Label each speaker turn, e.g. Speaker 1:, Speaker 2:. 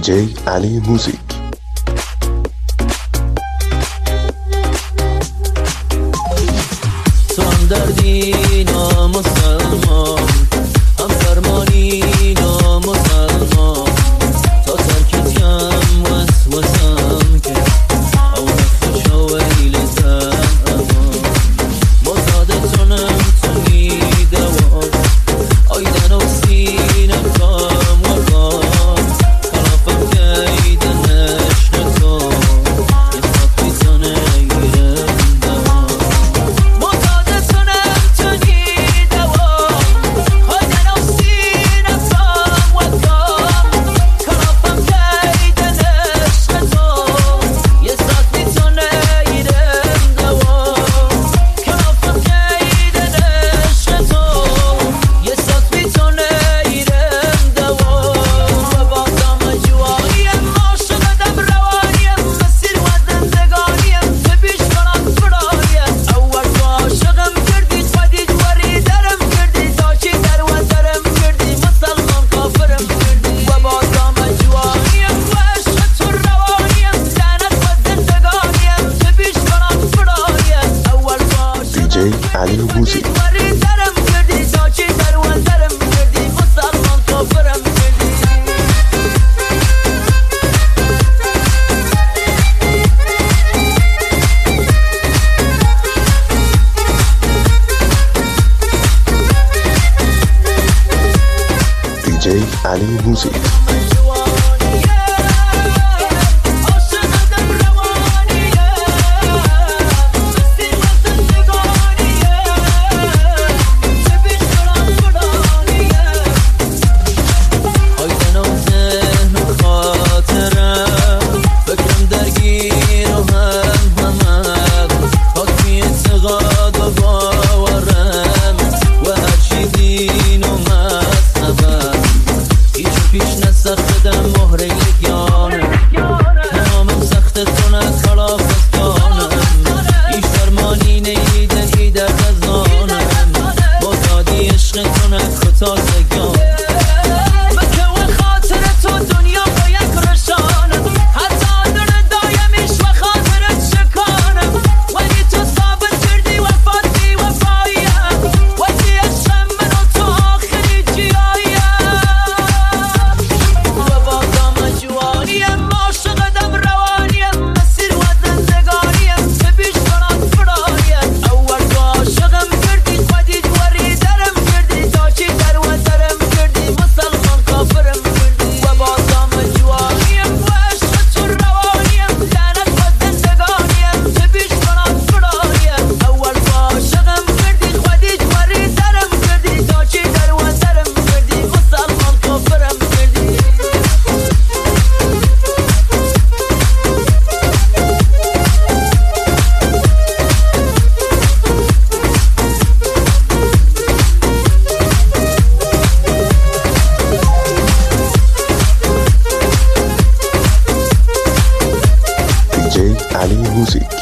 Speaker 1: دیجی علی موزیک.
Speaker 2: تو هم دردی نامسلمان، هم فرمانی نامسلمان، تا ترکت کم وسوسم که او نفت شویل زمان مزادتونم تونی دوام آیدن و سینم کام و کام خلافم گیدن نشن تو یه خطی تانه ایرم دوام مزادتونم تونی دوام آیدن و سینم کام و کام خلافم گیدن نشن تو یه خطی تانه ایرم دوام خلافم گیدن نشن تو یه خطی تانه ایرم دوام و بازم جوانیم عاشقتم روانیم مسیر و زندگانیم تبیش کنم فرانیم اول تو عاشقم کردی خودی جوری درم کردی تا چی در و درم کردی مسلمان کافرم کردی و بازم جوانیم و عشق تو روانیم لعنت و زندگانیم تبیش کنم فرانیم اول تو عاشقم
Speaker 1: دیجی علی موزیک.
Speaker 2: جوری درم کردی تا چی در و درم کردی مسلمان کافرم کردی
Speaker 1: دیجی علی موزیک. سختم مهره یگانه تمامم سخت کنه خلاف از جانم ایش فرمانی نیدن ای در دزانم بازادی عشق کنه خطا سگان مکه و خاطر تو دنیا باید رشانم حتی در دایمیش و خاطرت شکانم ولی تو ثابت کردی وفاتی وفایم ولی عشق من و تو آخری جیایم جوانیم عاشقتم روانیم مسیر و زندگانیم تبیش کنم فرایم اول تو عاشقم کردی خودی جوری درم کردی تا چی در و درم کردی مسلمان کافرم کردی و بازم جوانیم و عشق تو روانیم لعنت و زندگانیم تبیش کنم فرایم اول تو عاشقم کردی خودی جوری درم کردی تا چی در و درم کردی مسلمان کافرم کردی دیجی علی موزیک.